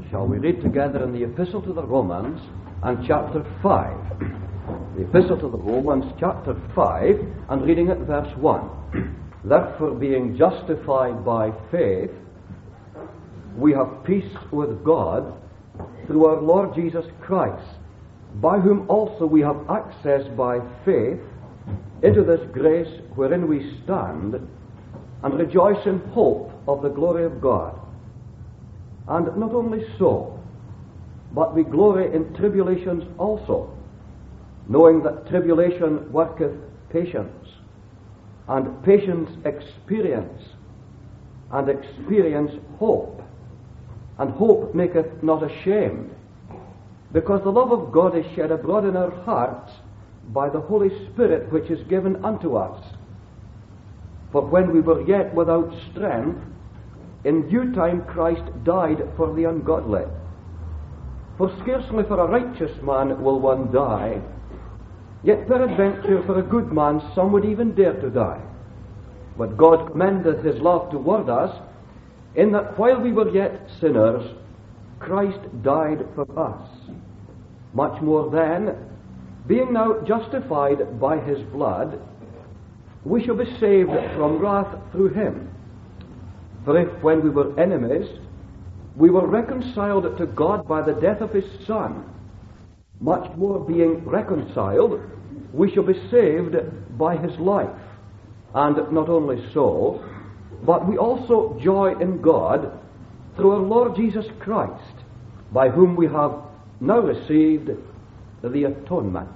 shall we read together in the Epistle to the Romans and chapter 5. The Epistle to the Romans chapter 5 and reading at verse 1. Therefore, being justified by faith, we have peace with God through our Lord Jesus Christ, by whom also we have access by faith into this grace wherein we stand, and rejoice in hope of the glory of God. And not only so, but we glory in tribulations also, knowing that tribulation worketh patience, and patience experience, and experience hope. And hope maketh not ashamed, because the love of God is shed abroad in our hearts by the Holy Spirit which is given unto us. For when we were yet without strength, in due time Christ died for the ungodly. For scarcely for a righteous man will one die, yet peradventure for a good man some would even dare to die. But God commendeth his love toward us, in that while we were yet sinners, Christ died for us. Much more then, being now justified by his blood, we shall be saved from wrath through him. For if, when we were enemies, we were reconciled to God by the death of his Son, much more being reconciled, we shall be saved by his life. And not only so, but we also joy in God through our Lord Jesus Christ, by whom we have now received the atonement.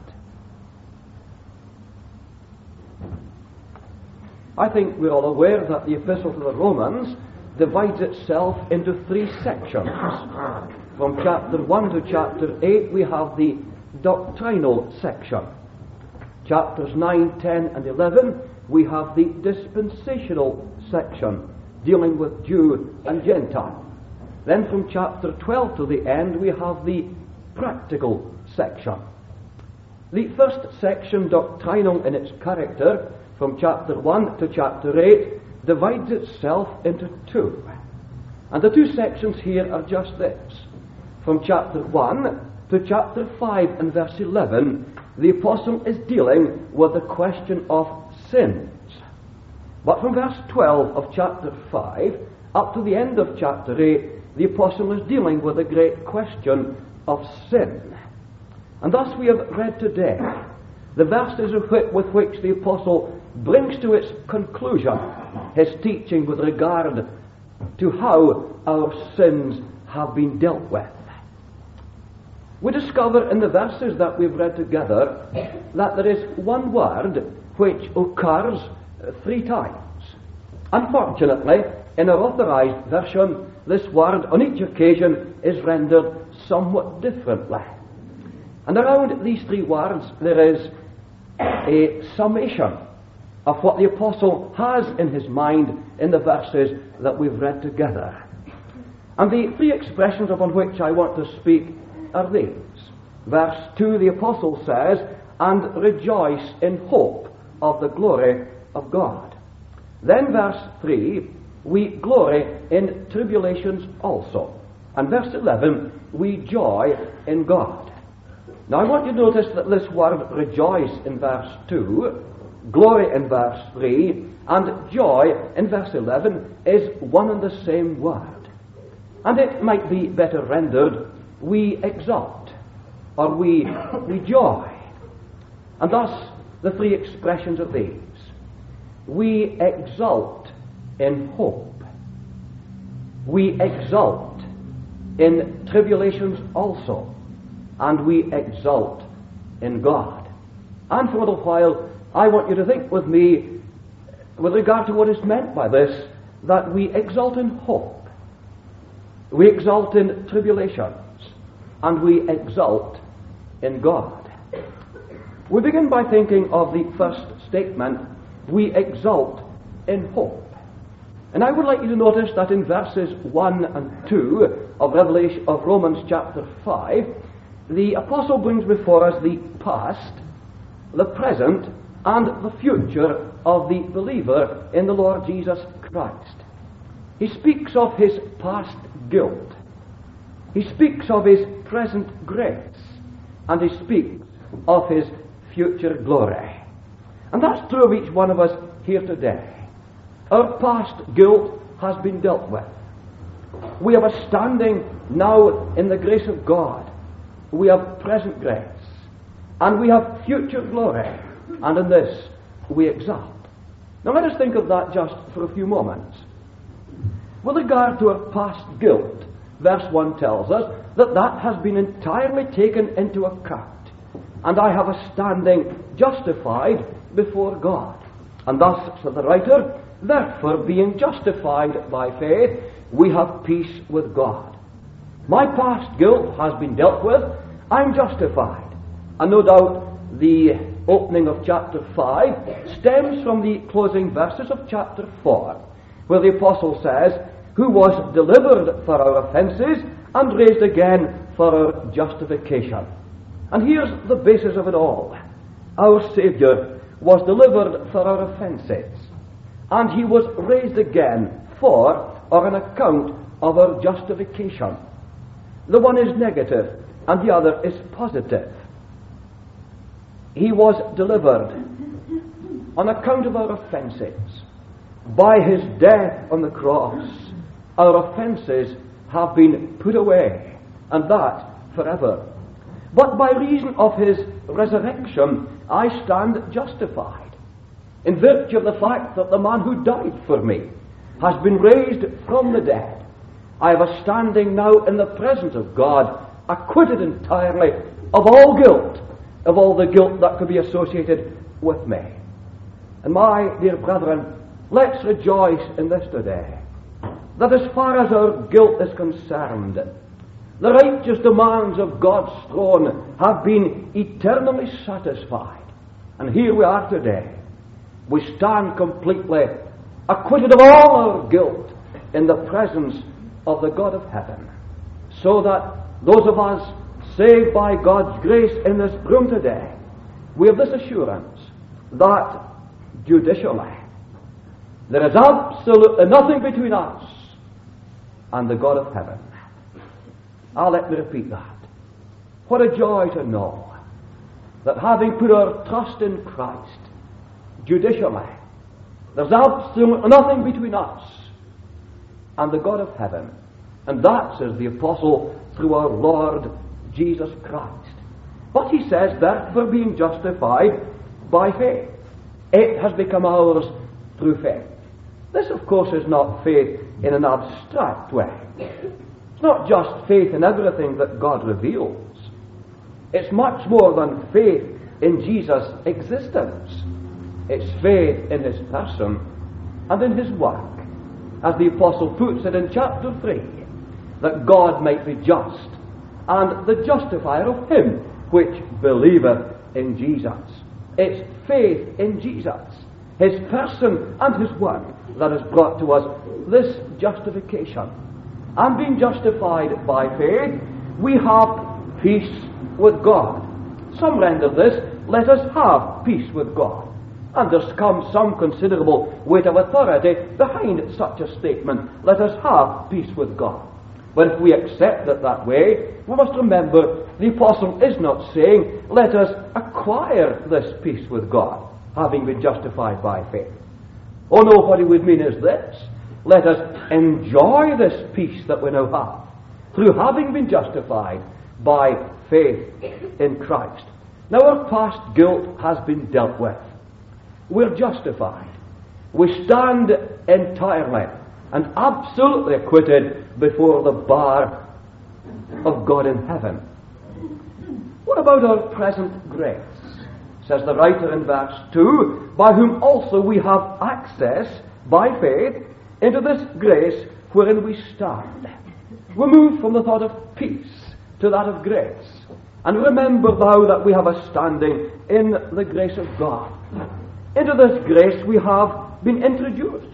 I think we're all aware that the Epistle to the Romans divides itself into three sections. From chapter 1 to chapter 8 we have the doctrinal section. Chapters 9, 10 and 11 we have the dispensational section, dealing with Jew and Gentile. Then from chapter 12 to the end we have the practical section. The first section, doctrinal in its character, from chapter 1 to chapter 8, divides itself into two. And the two sections here are just this. From chapter 1 to chapter 5 and verse 11, the apostle is dealing with the question of sins. But from verse 12 of chapter 5 up to the end of chapter 8, the apostle is dealing with the great question of sin. And thus we have read today the verses with which the apostle brings to its conclusion his teaching with regard to how our sins have been dealt with. We discover in the verses that we've read together that there is one word which occurs three times. Unfortunately, in our authorized version, this word on each occasion is rendered somewhat differently. And around these three words there is a summation of what the apostle has in his mind in the verses that we've read together. And the three expressions upon which I want to speak are these. Verse 2, the apostle says, "And rejoice in hope of the glory of God." Then verse 3, we glory in tribulations also. And verse 11, we joy in God. Now I want you to notice that this word rejoice in verse 2, glory in verse 3, and joy in verse 11 is one and the same word. And it might be better rendered, we exult, or we joy. And thus the three expressions of these. We exult in hope. We exult in tribulations also. And we exult in God. And for a little while, I want you to think with me with regard to what is meant by this, that we exult in hope. We exult in tribulations. And we exult in God. We begin by thinking of the first statement, we exult in hope. And I would like you to notice that in verses 1 and 2 of Romans chapter 5, the apostle brings before us the past, the present, and the future of the believer in the Lord Jesus Christ. He speaks of his past guilt, He speaks of his present grace, and he speaks of his future glory. And that's true of each one of us here today. Our past guilt has been dealt with. We have a standing now in the grace of God. We have present grace, and we have future glory, and in this we exult. Now let us think of that just for a few moments. With regard to our past guilt, verse 1 tells us that that has been entirely taken into account, and I have a standing justified before God. And thus, said the writer, therefore, being justified by faith, we have peace with God. My past guilt has been dealt with. I'm justified. And no doubt the opening of chapter 5 stems from the closing verses of chapter 4, where the apostle says, who was delivered for our offences and raised again for our justification. And here's the basis of it all. Our Saviour was delivered for our offences, and he was raised again for or on account of our justification. The one is negative and the other is positive. He was delivered on account of our offences. By his death on the cross, our offences have been put away, and that forever. But by reason of his resurrection, I stand justified, in virtue of the fact that the man who died for me has been raised from the dead. I have a standing now in the presence of God, acquitted entirely of all guilt, of all the guilt that could be associated with me. And my dear brethren, let's rejoice in this today, that as far as our guilt is concerned, the righteous demands of God's throne have been eternally satisfied. And here we are today. We stand completely acquitted of all our guilt in the presence of the God of heaven. So that those of us saved by God's grace in this room today, we have this assurance that judicially there is absolutely nothing between us and the God of heaven. Let me repeat that. What a joy to know that having put our trust in Christ, judicially, there's absolutely nothing between us and the God of heaven. And that, says the apostle, through our Lord Jesus Christ. But he says that for being justified by faith, it has become ours through faith. This, of course, is not faith in an abstract way. It's not just faith in everything that God reveals. It's much more than faith in Jesus' existence. It's faith in his person and in his work. As the apostle puts it in chapter 3, that God might be just and the justifier of him which believeth in Jesus. It's faith in Jesus, his person and his work, that has brought to us this justification. And being justified by faith, we have peace with God. Some render this, let us have peace with God. And there's come some considerable weight of authority behind such a statement, let us have peace with God. But if we accept it that way, we must remember the apostle is not saying, let us acquire this peace with God, having been justified by faith. Oh no, what he would mean is this: let us enjoy this peace that we now have, through having been justified by faith in Christ. Now our past guilt has been dealt with. We're justified. We stand entirely and absolutely acquitted before the bar of God in heaven. What about our present grace? Says the writer in verse 2, by whom also we have access by faith into this grace wherein we stand. We move from the thought of peace to that of grace. And remember thou that we have a standing in the grace of God. Into this grace we have been introduced.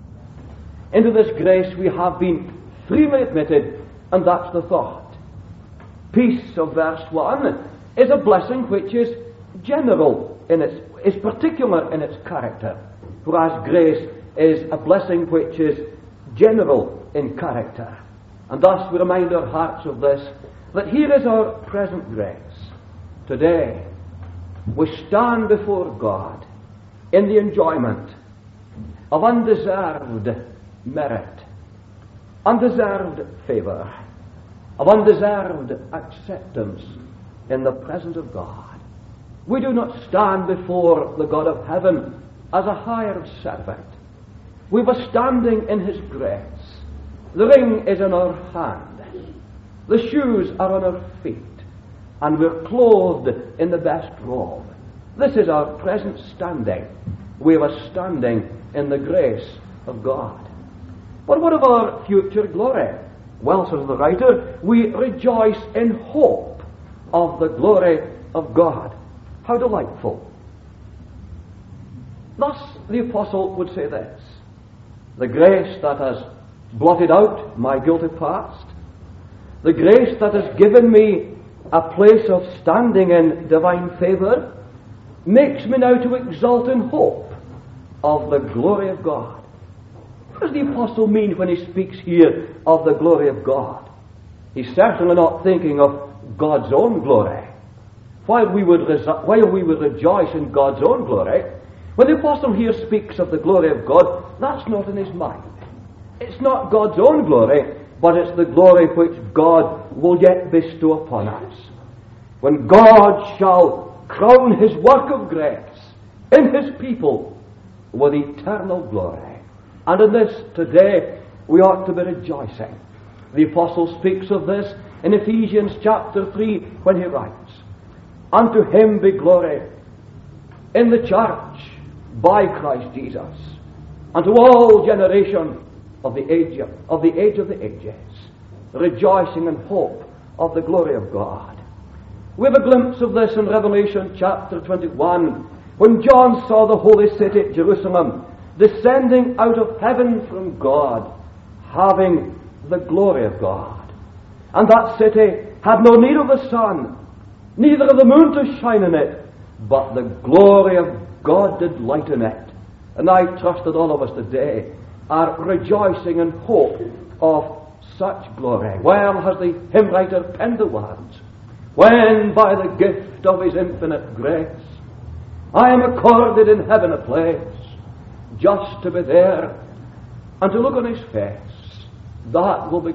Into this grace we have been freely admitted, and that's the thought. Peace of verse 1 is a blessing which is general is particular in its character, whereas grace is a blessing which is general in character. And thus we remind our hearts of this, that here is our present grace. Today, we stand before God in the enjoyment of undeserved merit, undeserved favour, of undeserved acceptance in the presence of God. We do not stand before the God of heaven as a hired servant. We were standing in His grace. The ring is in our hand. The shoes are on our feet. And we're clothed in the best robe. This is our present standing. We were standing in the grace of God. But what of our future glory? Well, says the writer, we rejoice in hope of the glory of God. How delightful. Thus the apostle would say this: the grace that has blotted out my guilty past, the grace that has given me a place of standing in divine favour, makes me now to exult in hope of the glory of God. What does the apostle mean when he speaks here of the glory of God? He's certainly not thinking of God's own glory. While we would rejoice in God's own glory, when the apostle here speaks of the glory of God, that's not in his mind. It's not God's own glory, but it's the glory which God will yet bestow upon us. When God shall crown His work of grace in His people with eternal glory. And in this today we ought to be rejoicing. The apostle speaks of this in Ephesians chapter 3 when he writes, "Unto Him be glory in the church by Christ Jesus, unto all generation of the age of the ages, rejoicing in hope of the glory of God." We have a glimpse of this in Revelation chapter 21, when John saw the holy city, Jerusalem, descending out of heaven from God, having the glory of God. And that city had no need of the sun, neither of the moon to shine in it, but the glory of God did lighten it. And I trust that all of us today are rejoicing in hope of such glory. Well has the hymn writer penned the words, "When by the gift of His infinite grace I am accorded in heaven a place, just to be there and to look on His face, that will be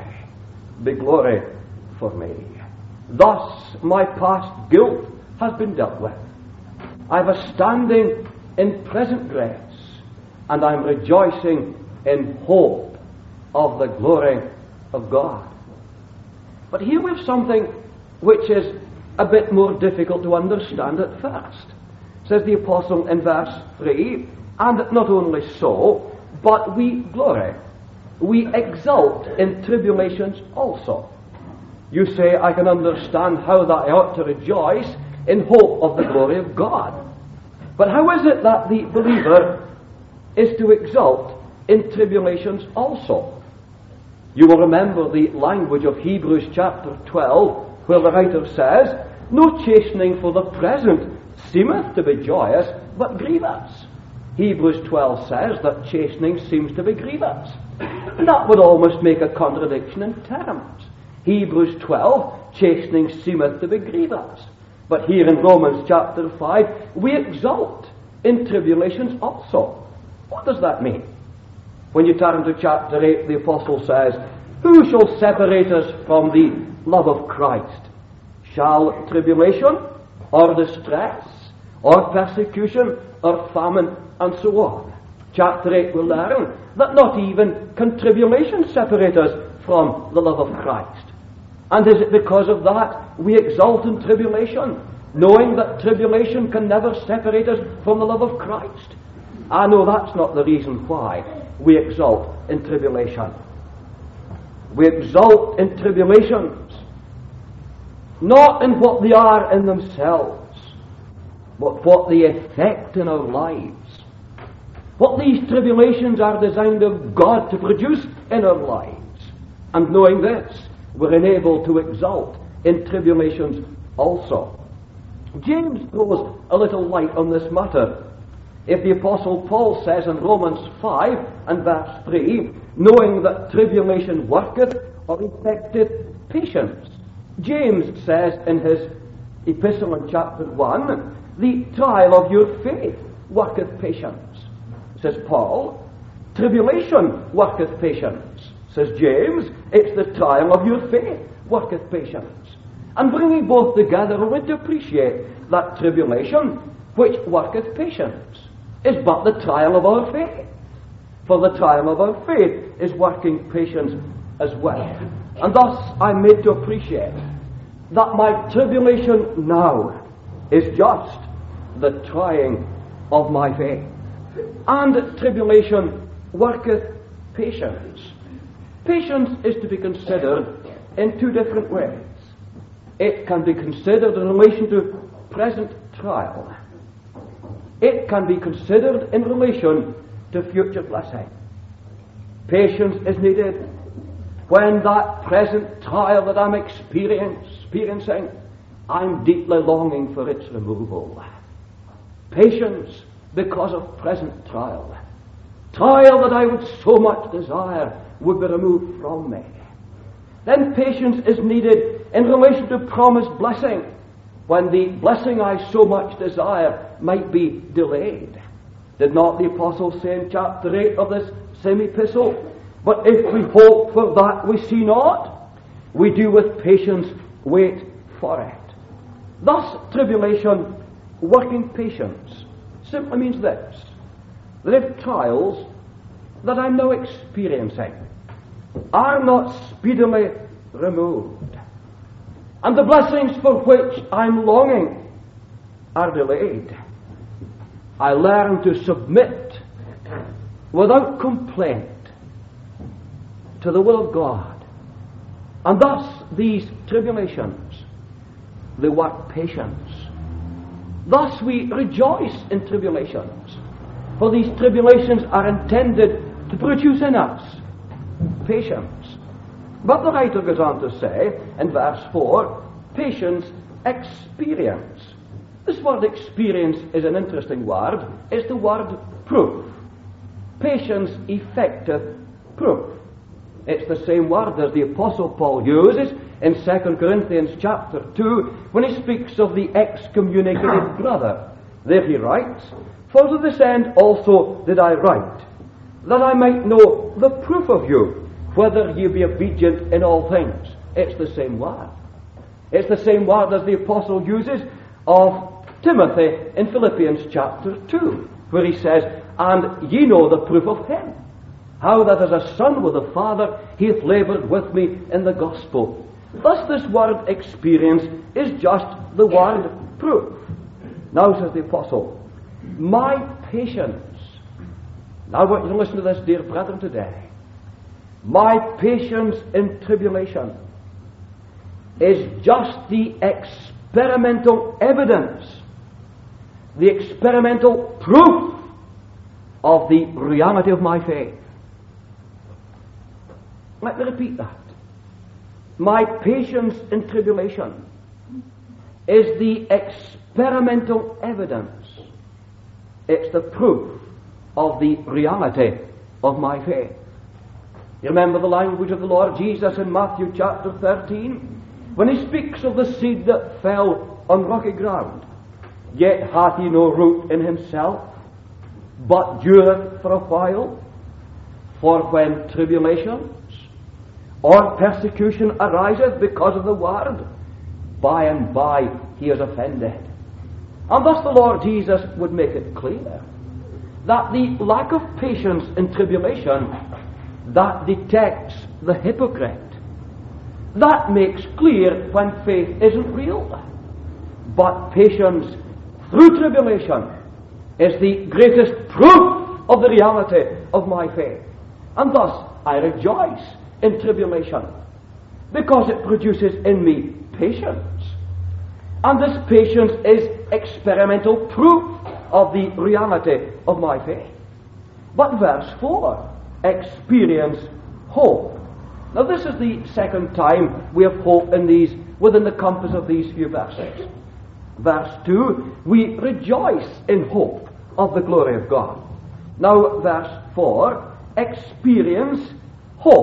glory for me." Thus my past guilt has been dealt with. I have a standing in present grace, and I'm rejoicing in hope of the glory of God. But here we have something which is a bit more difficult to understand at first. Says the apostle in verse 3, "And not only so, but we glory. We exult in tribulations also." You say, I can understand how that I ought to rejoice in hope of the glory of God. But how is it that the believer is to exult in tribulations also? You will remember the language of Hebrews chapter 12, where the writer says, "No chastening for the present seemeth to be joyous, but grievous." Hebrews 12 says that chastening seems to be grievous. And that would almost make a contradiction in terms. Hebrews 12, chastening seemeth to be grievous. But here in Romans chapter 5, we exult in tribulations also. What does that mean? When you turn to chapter 8, the apostle says, "Who shall separate us from the love of Christ? Shall tribulation, or distress, or persecution, or famine," and so on. Chapter 8 will learn that not even can tribulation separate us from the love of Christ. And is it because of that we exult in tribulation, knowing that tribulation can never separate us from the love of Christ? I know that's not the reason why we exult in tribulation. We exult in tribulations not in what they are in themselves, but what they effect in our lives. What these tribulations are designed of God to produce in our lives. And knowing this, we're enabled to exult in tribulations also. James throws a little light on this matter. If the apostle Paul says in Romans 5 and verse 3, "Knowing that tribulation worketh or effective patience. James says in his epistle in chapter 1, the trial of your faith worketh patience. Says Paul, tribulation worketh patience. Says James, it's the trial of your faith worketh patience. And bringing both together, we're going to appreciate that tribulation, which worketh patience, is but the trial of our faith. For the trial of our faith is working patience as well. And thus I'm made to appreciate that my tribulation now is just the trying of my faith. And tribulation worketh patience. Patience is to be considered in two different ways. It can be considered in relation to present trial. It can be considered in relation to future blessing. Patience is needed when that present trial that I'm experiencing, I'm deeply longing for its removal. Patience because of present trial. Trial that I would so much desire would be removed from me. Then patience is needed in relation to promised blessing, when the blessing I so much desire might be delayed. Did not the apostle say in chapter 8 of this same epistle, but if we hope for that we see not, we do with patience wait for it. Thus tribulation, working patience, simply means this, that if trials that I'm now experiencing are not speedily removed, and the blessings for which I'm longing are delayed, I learn to submit without complaint to the will of God. And thus these tribulations, they work patience. Thus we rejoice in tribulations, for these tribulations are intended to produce in us patience. But the writer goes on to say in verse 4, patience experience. This word experience is an interesting word. It's the word proof. Patience effective proof. It's the same word as the Apostle Paul uses in 2 Corinthians chapter 2 when he speaks of the excommunicated brother. There he writes, for to this end also did I write, that I might know the proof of you, whether ye be obedient in all things. It's the same word. It's the same word as the apostle uses of Timothy in Philippians chapter 2, where he says, and ye know the proof of him, how that as a son with a father he hath laboured with me in the gospel. Thus this word experience is just the word proof. Now says the apostle, my patience. Now I want you to listen to this, dear brethren, today. My patience in tribulation is just the experimental evidence, the experimental proof of the reality of my faith. Let me repeat that. My patience in tribulation is the experimental evidence. It's the proof of the reality of my faith. You remember the language of the Lord Jesus in Matthew chapter 13, when he speaks of the seed that fell on rocky ground. Yet hath he no root in himself, but dureth for a while. For when tribulations or persecution ariseth because of the word, by and by he is offended. And thus the Lord Jesus would make it clear that the lack of patience in tribulation, that detects the hypocrite. That makes clear when faith isn't real. But patience through tribulation is the greatest proof of the reality of my faith. And thus I rejoice in tribulation, because it produces in me patience. And this patience is experimental proof of the reality of my faith. But verse 4, experience hope. Now this is the second time we have hope in these, within the compass of these few verses. Verse 2, we rejoice in hope of the glory of God. Now verse 4, experience hope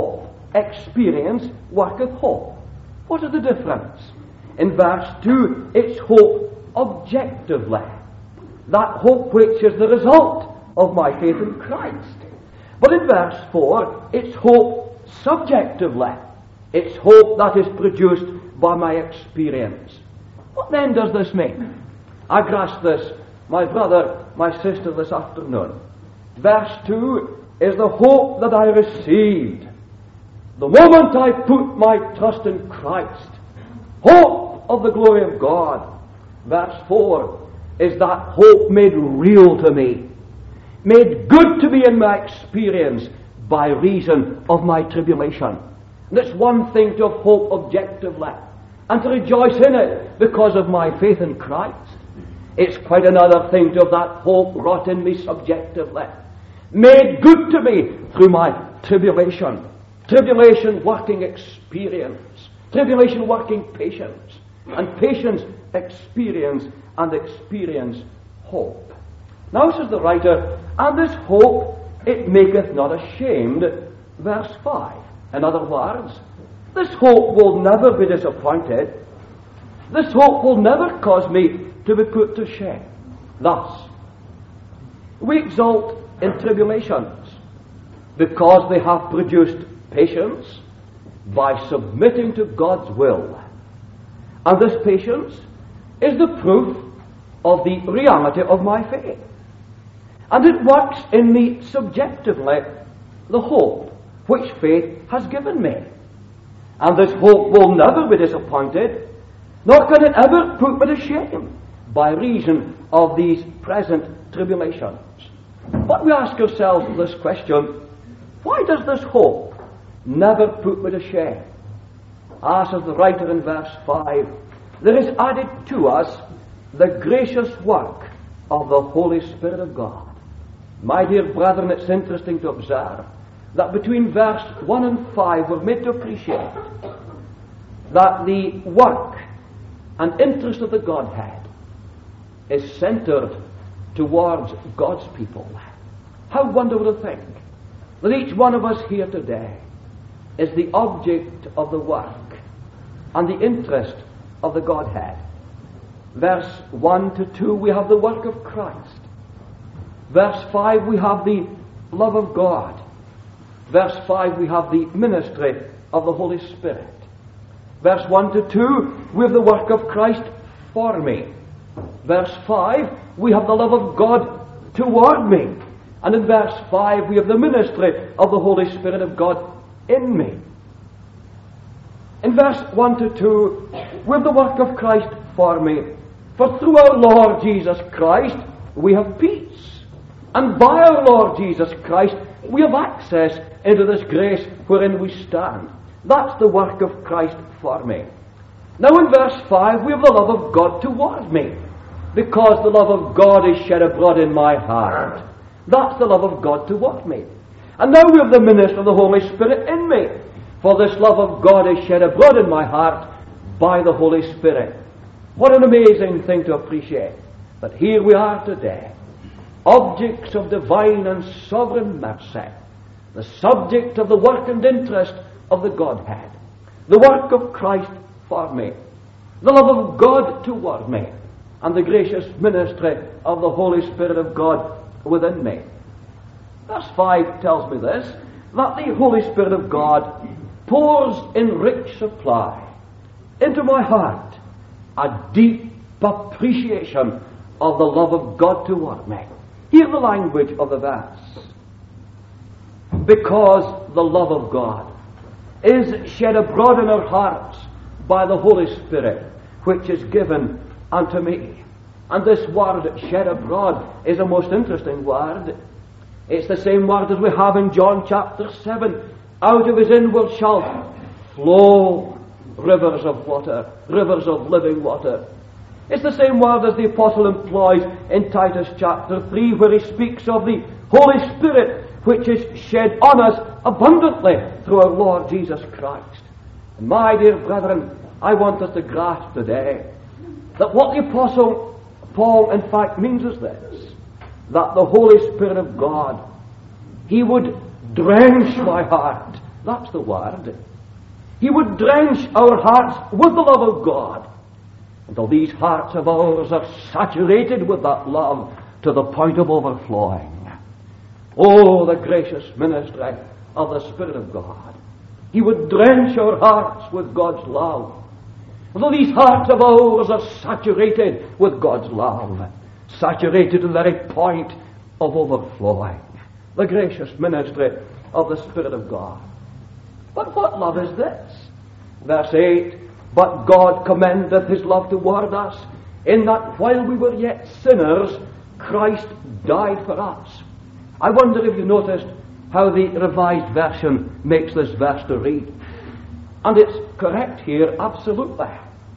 experience worketh hope. What is the difference? In verse 2, it's hope objectively. That hope which is the result of my faith in Christ. But in verse 4, it's hope subjectively. It's hope that is produced by my experience. What then does this mean? I grasped this, my brother, my sister, this afternoon. Verse 2 is the hope that I received the moment I put my trust in Christ. Hope of the glory of God. Verse 4 is that hope made real to me, made good to me in my experience by reason of my tribulation. And it's one thing to have hope objectively and to rejoice in it because of my faith in Christ. It's quite another thing to have that hope wrought in me subjectively, made good to me through my tribulation. Tribulation working experience, tribulation working patience, and patience experience, and experience hope. Now says the writer, and this hope it maketh not ashamed, verse 5. In other words, this hope will never be disappointed. This hope will never cause me to be put to shame. Thus, we exult in tribulations because they have produced patience by submitting to God's will. And this patience is the proof of the reality of my faith. And it works in me subjectively the hope which faith has given me. And this hope will never be disappointed, nor can it ever put me to shame by reason of these present tribulations. But we ask ourselves this question, why does this hope never put me to shame? As says the writer in verse 5, there is added to us the gracious work of the Holy Spirit of God. My dear brethren, it's interesting to observe that between verse 1 and 5 we're made to appreciate that the work and interest of the Godhead is centered towards God's people. How wonderful to think that each one of us here today is the object of the work and the interest of the Godhead. Verse 1 to 2 we have the work of Christ. Verse 5 we have the love of God. Verse 5 we have the ministry of the Holy Spirit. Verse 1 to 2 we have the work of Christ for me. Verse 5 we have the love of God toward me. And in verse 5 we have the ministry of the Holy Spirit of God in me. In verse 1 to 2 we have the work of Christ for me. For through our Lord Jesus Christ we have peace. And by our Lord Jesus Christ we have access into this grace wherein we stand. That's the work of Christ for me. Now in verse 5 we have the love of God toward me, because the love of God is shed abroad in my heart. That's the love of God toward me. And now we have the ministry of the Holy Spirit in me, for this love of God is shed abroad in my heart by the Holy Spirit. What an amazing thing to appreciate, that here we are today, objects of divine and sovereign mercy, the subject of the work and interest of the Godhead, the work of Christ for me, the love of God toward me, and the gracious ministry of the Holy Spirit of God within me. Verse 5 tells me this, that the Holy Spirit of God pours in rich supply into my heart a deep appreciation of the love of God toward me. Hear the language of the verse. Because the love of God is shed abroad in our hearts by the Holy Spirit, which is given unto me. And this word, shed abroad, is a most interesting word. It's the same word as we have in John chapter 7. Out of his inward shall flow rivers of water, rivers of living water. It's the same word as the apostle employs in Titus chapter 3, where he speaks of the Holy Spirit, which is shed on us abundantly through our Lord Jesus Christ. And my dear brethren, I want us to grasp today that what the apostle Paul in fact means is this, that the Holy Spirit of God, he would drench my heart, That's the word. He would drench our hearts with the love of God until these hearts of ours are saturated with that love to the point of overflowing. Oh, the gracious ministry of the Spirit of God. He would drench our hearts with God's love until these hearts of ours are saturated with God's love, saturated to the very point of overflowing. The gracious ministry of the Spirit of God. But what love is this? Verse 8, but God commendeth his love toward us, in that while we were yet sinners, Christ died for us. I wonder if you noticed how the Revised Version makes this verse to read. And it's correct here, absolutely.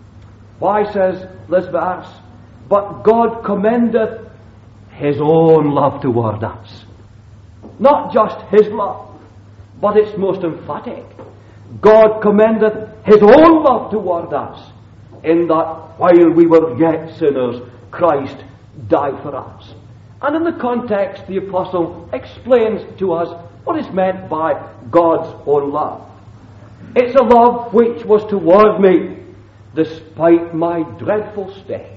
Why says this verse, but God commendeth his own love toward us. Not just his love, but it's most emphatic. God commendeth his own love toward us, in that while we were yet sinners, Christ died for us. And in the context, the apostle explains to us what is meant by God's own love. It's a love which was toward me despite my dreadful state.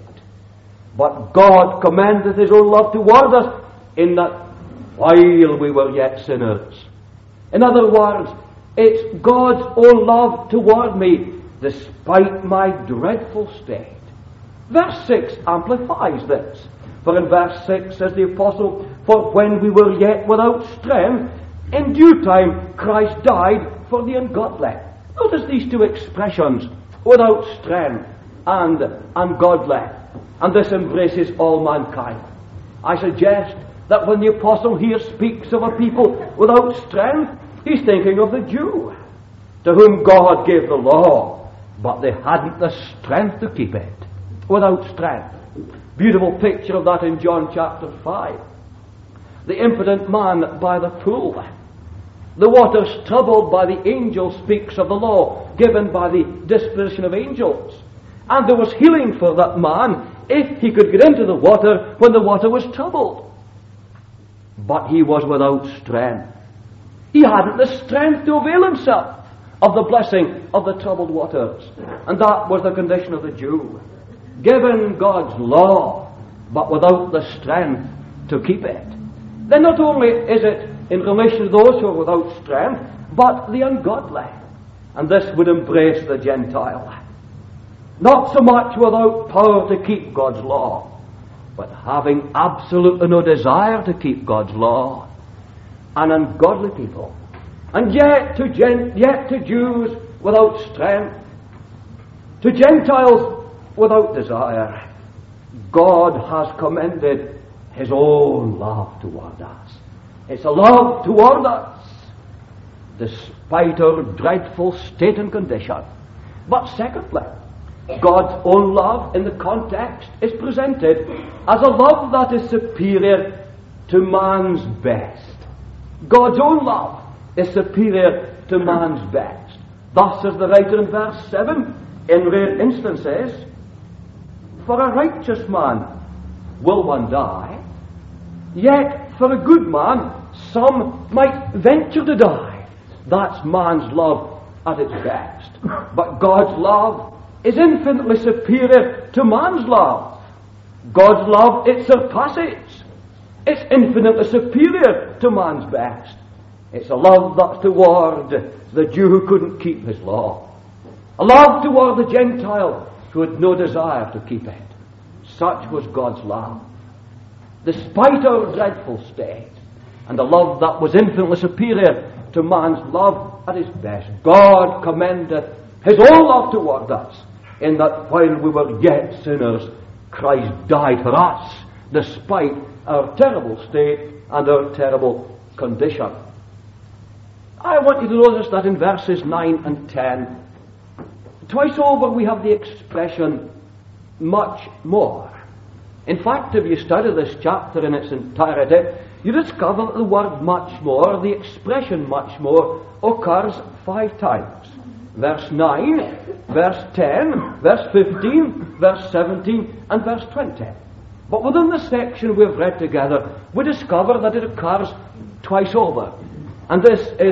But God commendeth his own love toward us in that while we were yet sinners. In other words, it's God's own love toward me despite my dreadful state. Verse 6 amplifies this. For in verse 6 says the apostle, for when we were yet without strength, in due time Christ died for the ungodly. Notice these two expressions, without strength and ungodly. And this embraces all mankind. I suggest that when the apostle here speaks of a people without strength, he's thinking of the Jew, to whom God gave the law, but they hadn't the strength to keep it. Without strength. Beautiful picture of that in John chapter 5. The impotent man by the pool. The waters troubled by the angel speaks of the law given by the disposition of angels. And there was healing for that man if he could get into the water when the water was troubled. But he was without strength. He hadn't the strength to avail himself of the blessing of the troubled waters. And that was the condition of the Jew. Given God's law, but without the strength to keep it. Then not only is it in relation to those who are without strength, but the ungodly. And this would embrace the Gentile. Not so much without power to keep God's law, but having absolutely no desire to keep God's law. An ungodly people. And yet to Jews without strength, to Gentiles without desire, God has commended his own love toward us. It's a love toward us, despite our dreadful state and condition. But secondly, God's own love in the context is presented as a love that is superior to man's best. God's own love is superior to man's best. Thus says the writer in verse 7, in rare instances, for a righteous man will one die, yet for a good man some might venture to die. That's man's love at its best. But God's love is infinitely superior to man's love. God's love, it surpasses. It's infinitely superior to man's best. It's a love that's toward the Jew who couldn't keep his law. A love toward the Gentile who had no desire to keep it. Such was God's love. Despite our dreadful state, and a love that was infinitely superior to man's love at his best, God commendeth his own love toward us, in that while we were yet sinners, Christ died for us, despite our terrible state and our terrible condition. I want you to notice that in verses 9 and 10, twice over we have the expression, much more. In fact, if you study this chapter in its entirety, you discover that the word much more, the expression much more, occurs 5 times. Verse 9, verse 10, verse 15, verse 17, and verse 20. But within the section we've read together, we discover that it occurs twice over. And this is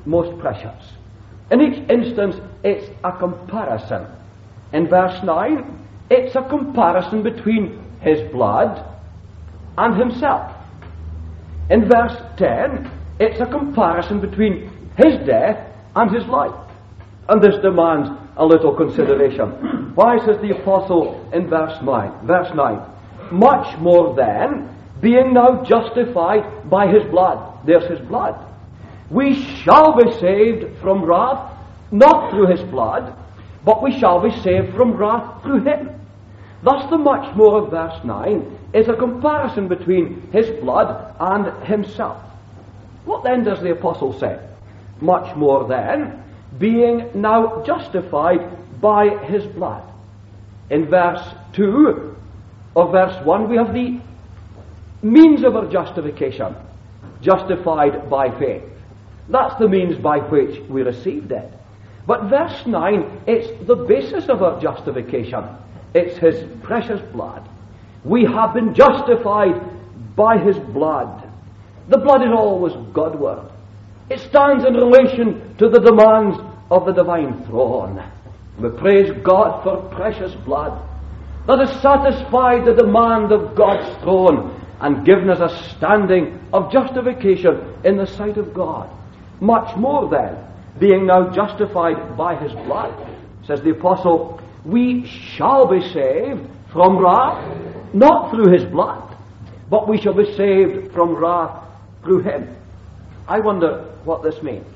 most precious. In each instance, it's a comparison. In verse 9, it's a comparison between his blood and himself. In verse 10, it's a comparison between his death and his life. And this demands a little consideration. Why, says the apostle in verse 9, much more then, being now justified by his blood. There's his blood. We shall be saved from wrath, not through his blood, but we shall be saved from wrath through him. Thus the much more of verse 9 is a comparison between his blood and himself. What then does the apostle say? Much more then, being now justified by his blood. In verse 2 of verse 1 we have the means of our justification, justified by faith. That's the means by which we received it. But verse 9, it's the basis of our justification. It's his precious blood. We have been justified by his blood. The blood is always Godward. It stands in relation to the demands of the divine throne. We praise God for precious blood that has satisfied the demand of God's throne and given us a standing of justification in the sight of God. Much more then, being now justified by his blood, says the apostle, we shall be saved from wrath, not through his blood, but we shall be saved from wrath through him. I wonder what this means.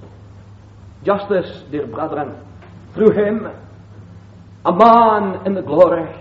Just this, dear brethren, through him, a man in the glory,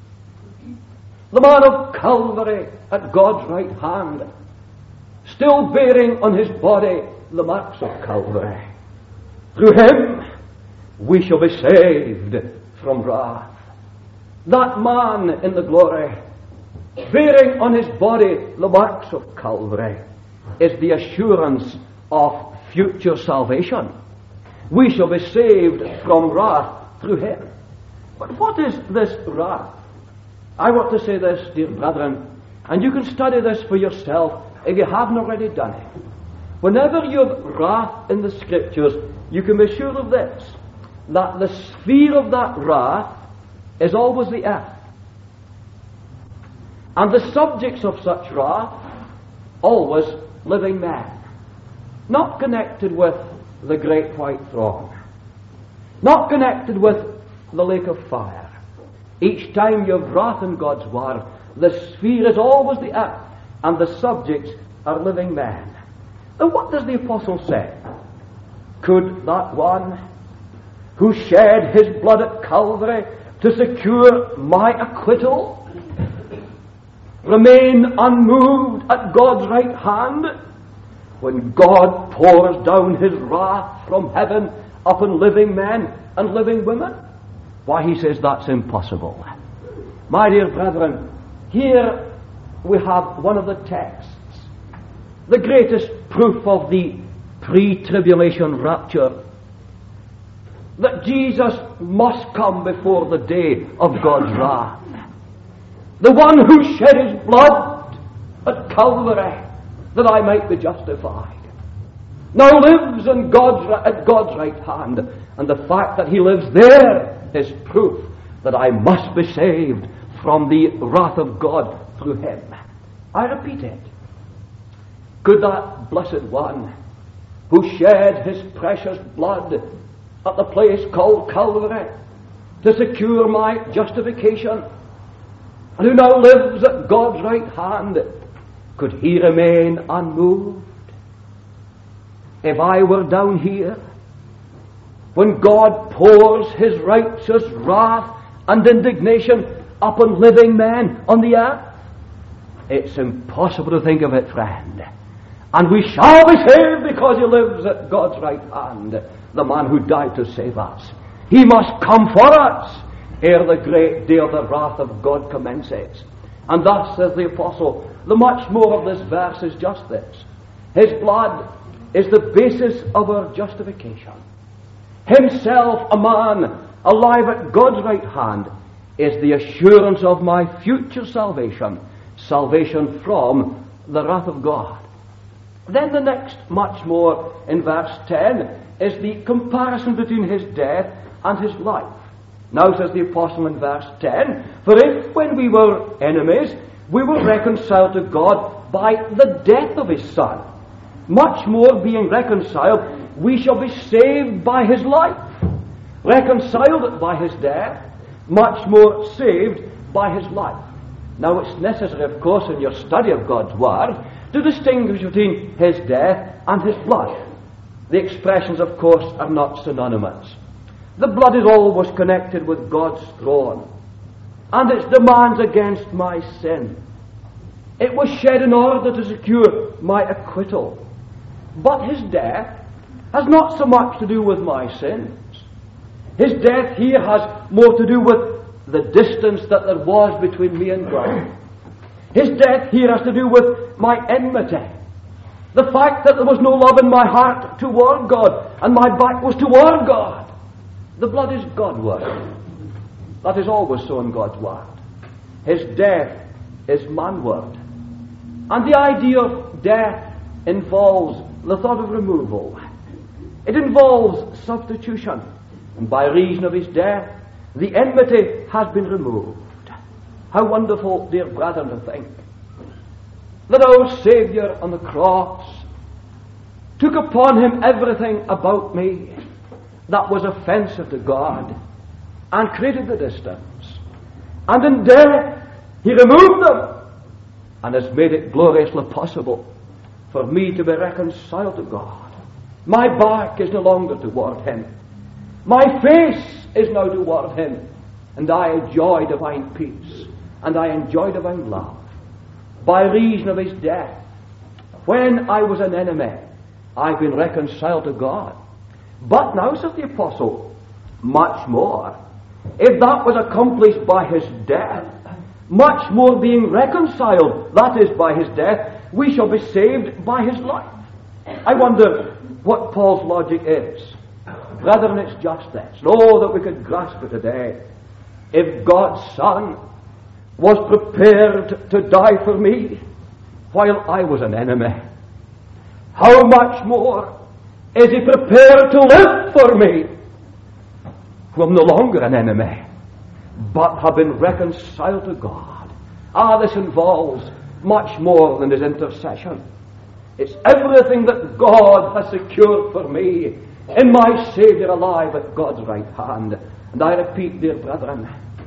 the man of Calvary at God's right hand, still bearing on his body the marks of Calvary. Through him, we shall be saved from wrath. That man in the glory, bearing on his body the marks of Calvary, is the assurance of future salvation. We shall be saved from wrath through him. But what is this wrath? I want to say this, dear brethren, and you can study this for yourself if you haven't already done it. Whenever you have wrath in the Scriptures, you can be sure of this, that the sphere of that wrath is always the earth. And the subjects of such wrath, always living men. Not connected with the great white throne. Not connected with the lake of fire. Each time you have wrath in God's word, the sphere is always the earth, and the subjects are living men. And what does the apostle say? Could that one who shed his blood at Calvary to secure my acquittal remain unmoved at God's right hand when God pours down his wrath from heaven upon living men and living women? Why, he says that's impossible. My dear brethren, here we have one of the texts, the greatest proof of the pre-tribulation rapture, that Jesus must come before the day of God's wrath. The one who shed his blood at Calvary that I might be justified, now lives at God's right hand, and the fact that he lives there is proof that I must be saved from the wrath of God through him. I repeat it. Could that blessed one who shed his precious blood at the place called Calvary to secure my justification, and who now lives at God's right hand, could he remain unmoved? If I were down here, when God pours his righteous wrath and indignation upon living men on the earth, it's impossible to think of it, friend. And we shall be saved because he lives at God's right hand, the man who died to save us. He must come for us ere the great day of the wrath of God commences. And thus, says the apostle, the much more of this verse is just this. His blood is the basis of our justification. Himself, a man alive at God's right hand, is the assurance of my future salvation, salvation from the wrath of God. Then the next, much more, in verse 10, is the comparison between his death and his life. Now says the apostle in verse 10, "For if, when we were enemies, we were reconciled to God by the death of his Son, much more being reconciled, we shall be saved by his life." Reconciled by his death, much more saved by his life. Now it's necessary, of course, in your study of God's Word, to distinguish between his death and his blood. The expressions, of course, are not synonymous. The blood is always connected with God's throne and its demands against my sin. It was shed in order to secure my acquittal. But his death has not so much to do with my sins. His death here has more to do with the distance that there was between me and God. His death here has to do with my enmity. The fact that there was no love in my heart toward God and my back was toward God. The blood is God's word. That is always so in God's Word. His death is man's word. And the idea of death involves the thought of removal. It involves substitution. And by reason of his death, the enmity has been removed. How wonderful, dear brethren, to think that our Saviour on the cross took upon him everything about me that was offensive to God and created the distance. And in death, he removed them and has made it gloriously possible for me to be reconciled to God. My back is no longer toward him. My face is now toward him, and I enjoy divine peace, and I enjoy divine love. By reason of his death, when I was an enemy, I've been reconciled to God. But now, says the apostle, much more, if that was accomplished by his death, much more being reconciled, that is, by his death, we shall be saved by his life. I wonder what Paul's logic is. Brethren, it's just this. Oh, that we could grasp it today. If God's Son was prepared to die for me while I was an enemy, how much more is he prepared to live for me who am no longer an enemy, but have been reconciled to God? This involves much more than his intercession. It's everything that God has secured for me in my Saviour alive at God's right hand. And I repeat, dear brethren,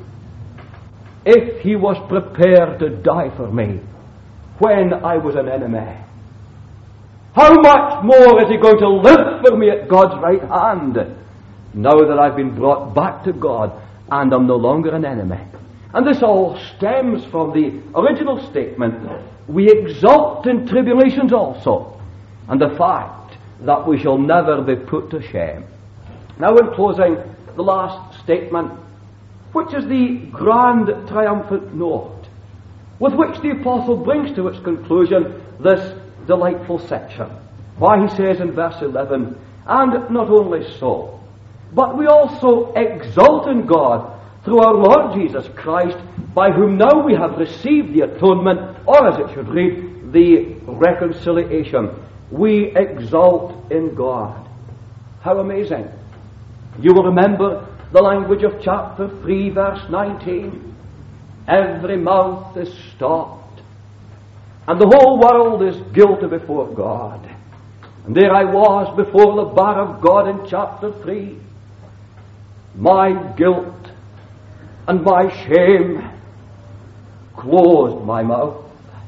if he was prepared to die for me when I was an enemy, how much more is he going to live for me at God's right hand now that I've been brought back to God and I'm no longer an enemy? And this all stems from the original statement, we exult in tribulations also, and the fact that we shall never be put to shame. Now, in closing, the last statement, which is the grand triumphant note with which the apostle brings to its conclusion this delightful section. Why, he says in verse 11, and not only so, but we also exult in God through our Lord Jesus Christ, by whom now we have received the atonement, or as it should read, the reconciliation. We exult in God. How amazing. You will remember the language of chapter 3, verse 19. Every mouth is stopped, and the whole world is guilty before God. And there I was before the bar of God in chapter 3. My guilt and my shame closed my mouth.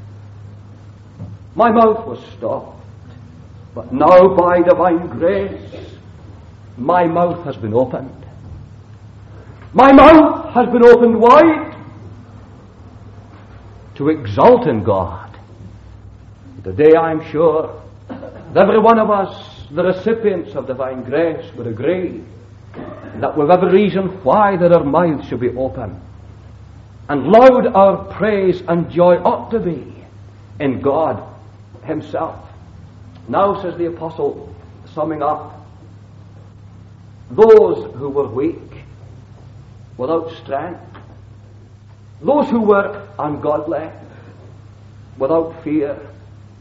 My mouth was stopped. But now, by divine grace, my mouth has been opened. My mouth has been opened wide to exalt in God. Today, I'm sure that every one of us, the recipients of divine grace, would agree that we've every reason why that our mouths should be open, and loud our praise and joy ought to be in God himself. Now, says the apostle, summing up, those who were weak, without strength, those who were ungodly, without fear,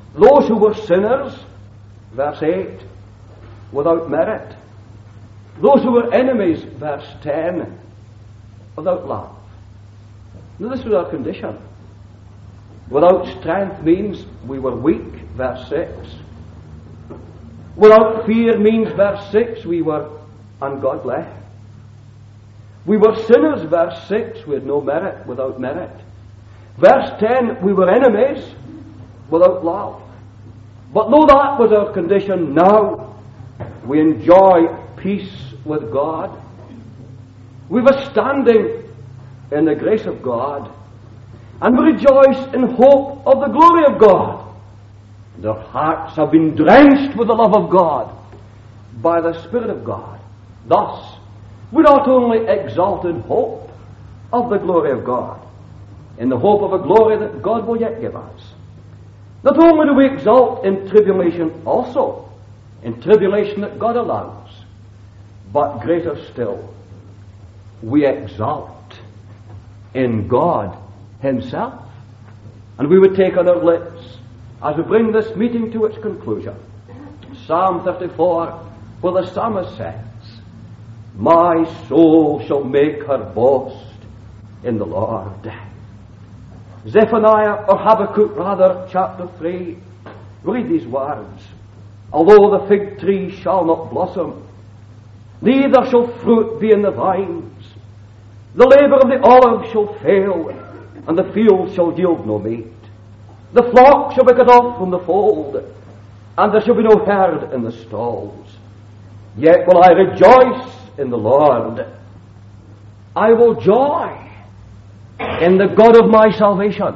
Those who were sinners, verse 8, without merit. Those who were enemies, verse 10, without love. Now this was our condition. Without strength means we were weak, verse 6. Without fear means, verse 6, we were ungodly. We were sinners, verse 6, we had no merit, without merit. Verse 10, we were enemies, without love. But though that was our condition, now we enjoy peace with God. We were standing in the grace of God, and we rejoice in hope of the glory of God. And our hearts have been drenched with the love of God by the Spirit of God. Thus, we not only exalt in hope of the glory of God, in the hope of a glory that God will yet give us. Not only do we exalt in tribulation also, in tribulation that God allows, but greater still, we exalt in God Himself. And we would take on our lips, as we bring this meeting to its conclusion, Psalm 34, where the psalmist says, "My soul shall make her boast in the Lord." Zephaniah, or Habakkuk rather, chapter 3, read these words. "Although the fig tree shall not blossom, neither shall fruit be in the vines, the labor of the olive shall fail, and the field shall yield no meat. The flock shall be cut off from the fold, and there shall be no herd in the stalls. Yet will I rejoice in the Lord. I will joy in the God of my salvation."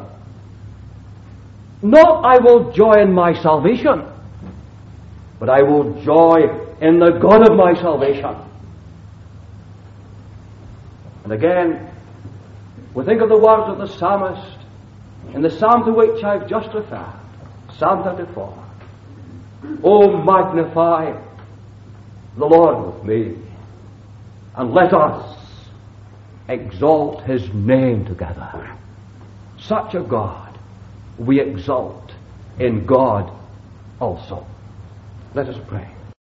Not I will joy in my salvation, but I will joy in the God of my salvation. And again, we think of the words of the psalmist in the psalm to which I've just referred, Psalm 34. "Oh, magnify the Lord with me, and let us exalt His name together." Such a God we exalt in God also. Let us pray.